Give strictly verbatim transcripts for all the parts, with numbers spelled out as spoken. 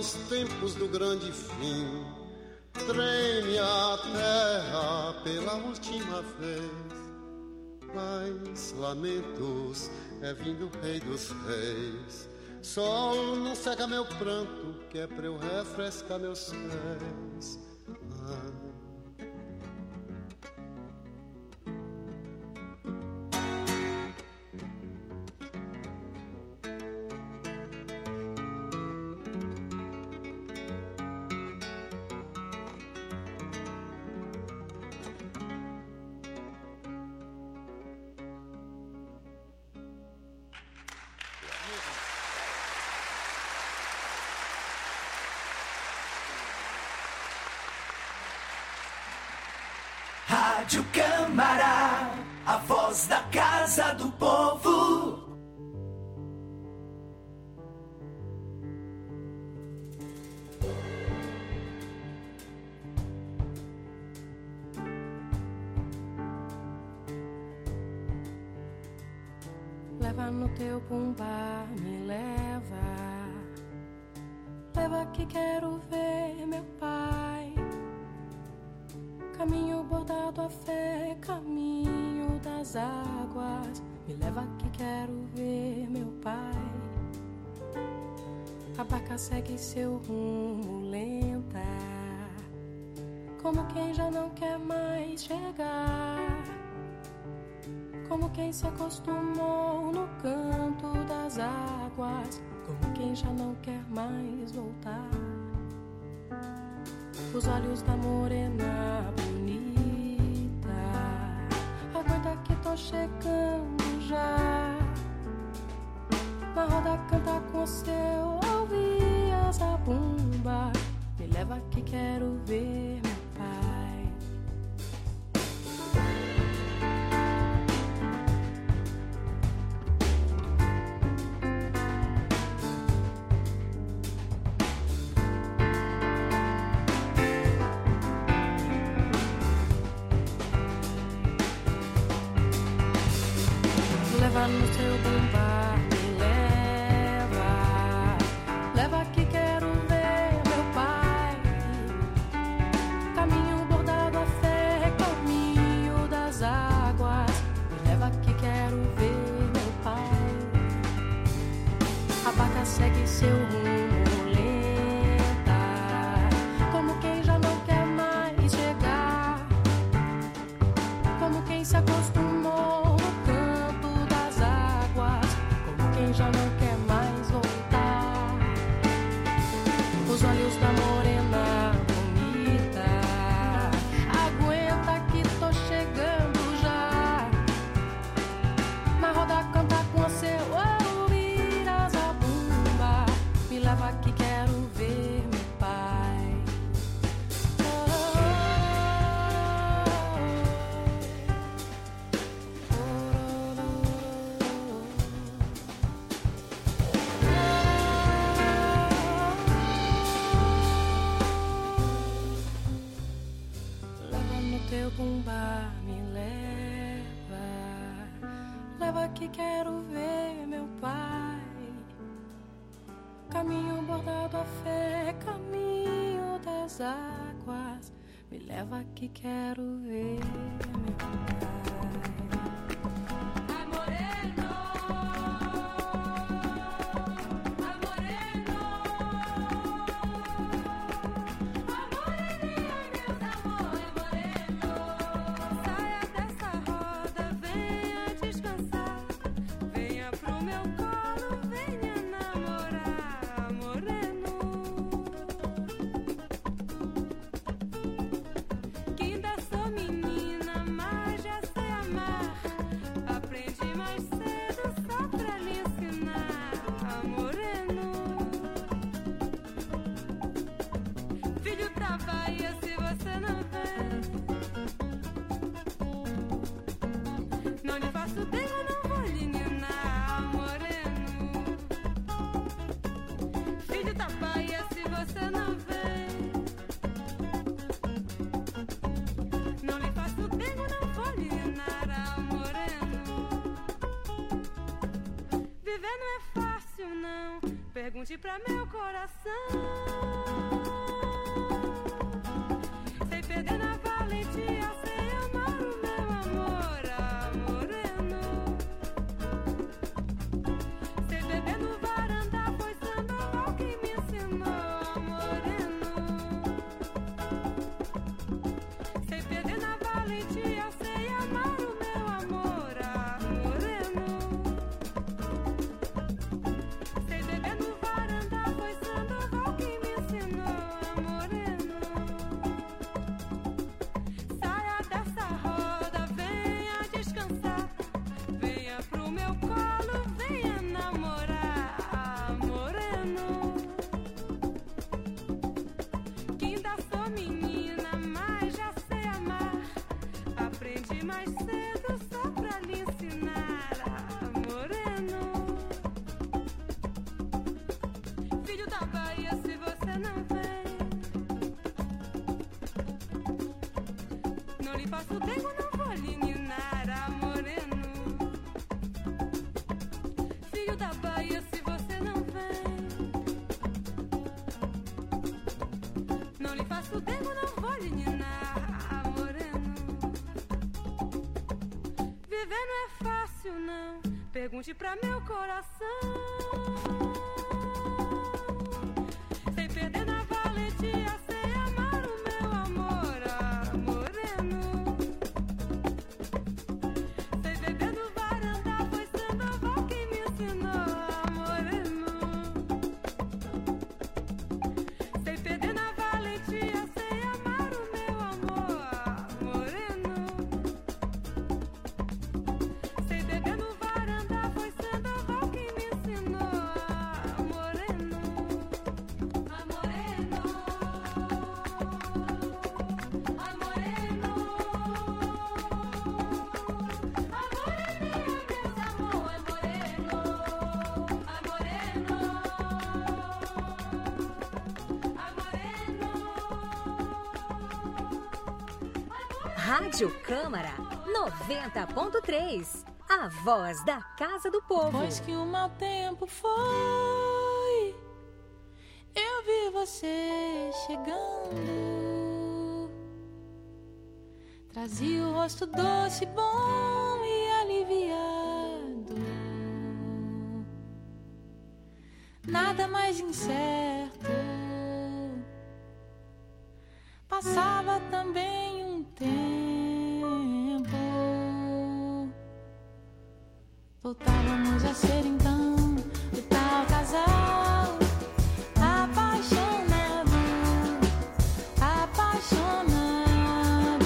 os tempos do grande fim, treme a terra pela última vez. Mas lamentos é vindo o rei dos reis. Sol não seca meu pranto, que é pra eu refrescar meus pés. Ah. Rádio Câmara, a voz da Casa do Povo. Leva no teu bumbá, me leva. Leva que quero ver meu pai. Caminho bordado a fé, caminho das águas. Me leva que quero ver meu pai. A barca segue seu rumo lenta, como quem já não quer mais chegar, como quem se acostumou no canto das águas, como quem já não quer mais voltar. Os olhos da morena bonita, aguenta que tô chegando já. Na roda canta com seu ouvir essa bomba. Me leva que quero ver meu pai. Leva no seu bomba, me leva. Leva que quero ver meu pai. Caminho bordado a fé, caminho das águas. Me leva que quero ver meu pai. A barca segue seu rumo lenta, como quem já não quer mais chegar, como quem se acostumou já não quer mais voltar. Os olhos da morena bonita, aguenta que tô chegando já. Na roda canta com seu ouvir a zabumba. Me leva que quero ver meu pai. Teu bumbá me leva, leva que quero ver meu pai. Caminho bordado a fé, caminho das águas. Me leva que quero ver meu pai. Pergunte pra meu coração. mais cedo só pra lhe ensinar, ah, moreno. Filho da Bahia, se você não vem, não lhe faço dengo, não vou lhe ninar, ah, moreno. Filho da Bahia, se você não vem, não lhe faço dengo, não vou lhe ninar, ah, moreno. Viver não é fácil, não, pergunte pra meu coração. Sem perder na valentia, sem amar o meu amor, ah, moreno. Sem beber no varanda, foi Sandoval quem me ensinou, ah, moreno. Sem perder na valentia, sem amar o meu amor, ah, moreno. Sem beber no varanda, foi Sandoval quem me ensinou, ah, moreno. Ah, moreno. Ah, moreno. Ah, moreninha, meus amor, é moreno. Ah, moreno. Ah, moreno. Rádio Câmara noventa ponto três. A voz da Casa do Povo. Depois que o mau tempo foi, eu vi você chegando. Trazia o rosto doce, bom e aliviado. Nada mais incerto. Passava também um tempo. Voltávamos a ser então o tal casal apaixonado, apaixonado.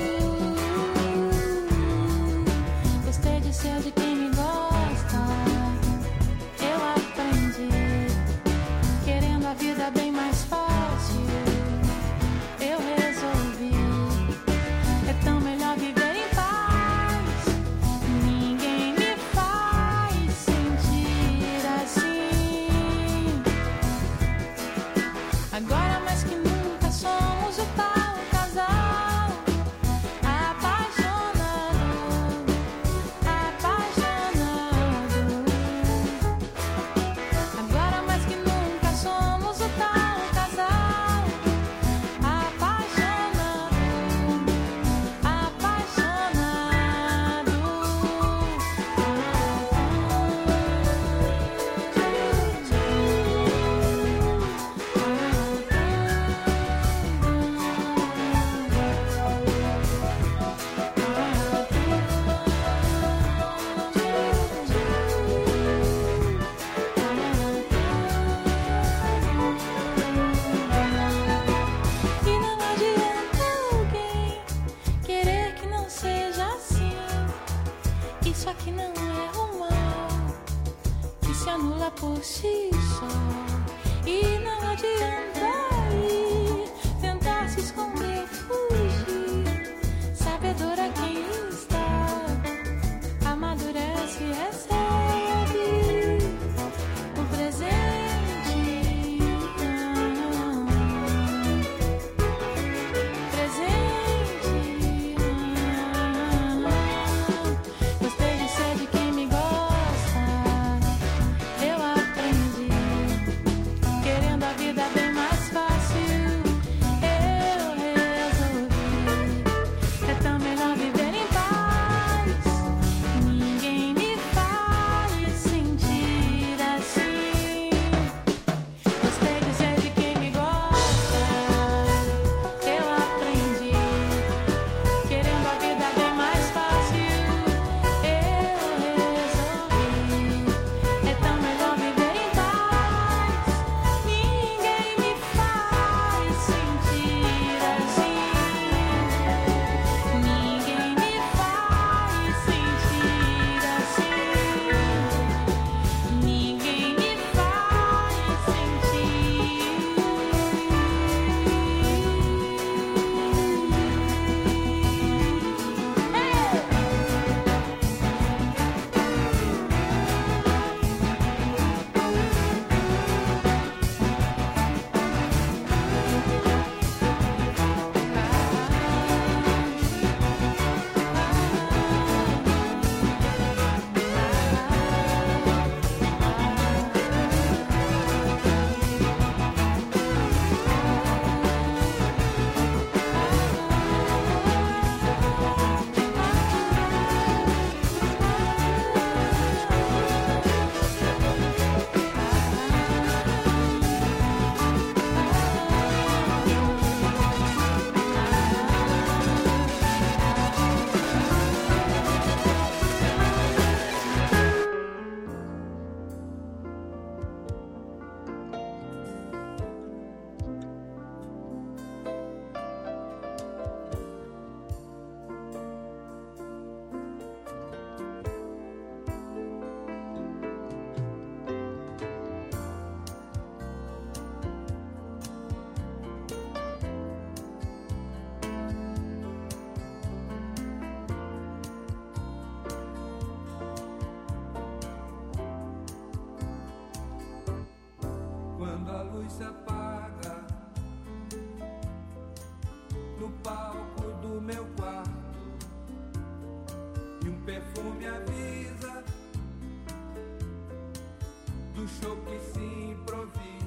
Gostei de ser de quem me gosta, eu aprendi, querendo a vida bem mais fácil, eu resolvi, é tão melhor viver em paz, ninguém me faz sentir assim. Agora mais que nunca somos o tal casal apaixonado, apaixonado. Agora mais que nunca somos o tal casal apaixonado, apaixonado. se apaga no palco do meu quarto e um perfume avisa do show que se improvisa.